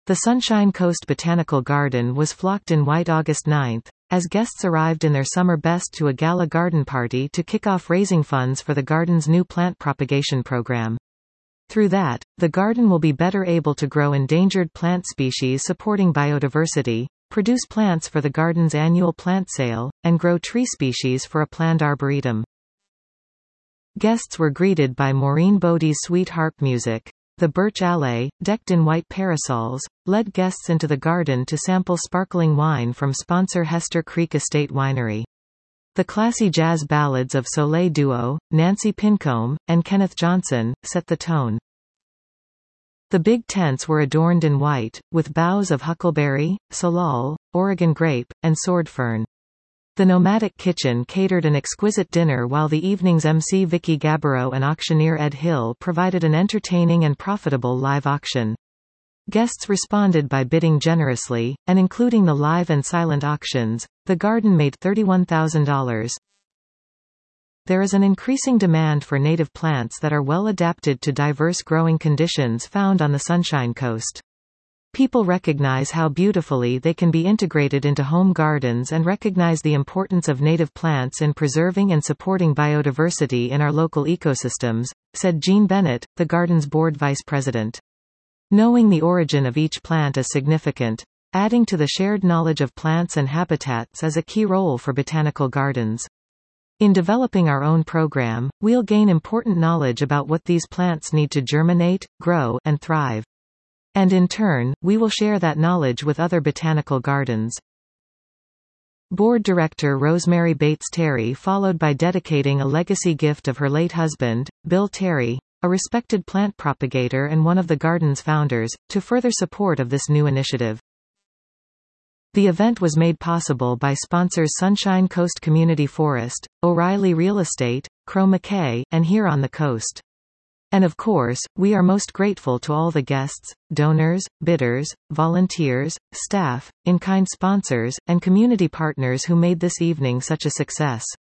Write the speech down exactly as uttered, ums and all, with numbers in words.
The Sunshine Coast Botanical Garden was flocked in white August ninth, as guests arrived in their summer best to a gala garden party to kick off raising funds for the garden's new plant propagation program. Through that, the garden will be better able to grow endangered plant species supporting biodiversity, produce plants for the garden's annual plant sale, and grow tree species for a planned arboretum. Guests were greeted by Maureen Bodie's sweet harp music. The Birch Alley, decked in white parasols, led guests into the garden to sample sparkling wine from sponsor Hester Creek Estate Winery. The classy jazz ballads of Soleil Duo, Nancy Pincombe, and Kenneth Johnson, set the tone. The big tents were adorned in white, with boughs of huckleberry, salal, Oregon grape, and sword fern. The nomadic kitchen catered an exquisite dinner while the evening's M C Vicky Gabbro and auctioneer Ed Hill provided an entertaining and profitable live auction. Guests responded by bidding generously, and including the live and silent auctions, the garden made thirty-one thousand dollars. There is an increasing demand for native plants that are well adapted to diverse growing conditions found on the Sunshine Coast. People recognize how beautifully they can be integrated into home gardens and recognize the importance of native plants in preserving and supporting biodiversity in our local ecosystems, said Jean Bennett, the garden's board vice president. Knowing the origin of each plant is significant. Adding to the shared knowledge of plants and habitats is a key role for botanical gardens. In developing our own program, we'll gain important knowledge about what these plants need to germinate, grow, and thrive. And in turn, we will share that knowledge with other botanical gardens. Board Director Rosemary Bates Terry followed by dedicating a legacy gift of her late husband, Bill Terry, a respected plant propagator and one of the garden's founders, to further support of this new initiative. The event was made possible by sponsors Sunshine Coast Community Forest, O'Reilly Real Estate, Crow McKay, and Here on the Coast. And of course, we are most grateful to all the guests, donors, bidders, volunteers, staff, in-kind sponsors, and community partners who made this evening such a success.